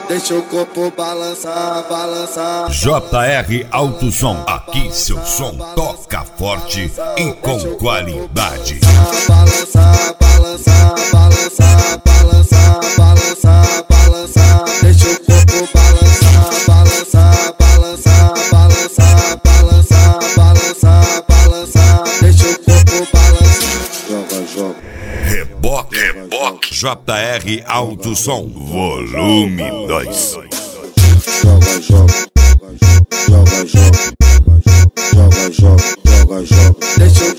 deixa o corpo balançar, balançar. JR Alto Som, aqui seu som toca forte e com qualidade. Balançar, balançar, balançar, balançar, balançar, balançar, deixa o corpo balançar, balançar, balançar, balançar, balançar, balançar, balançar, deixa o corpo balançar. Joga, joga. Reboque, JR Alto Som, volume 2. Joga, joga. Joga, joga. Joga, joga. Joga, joga. Deixa o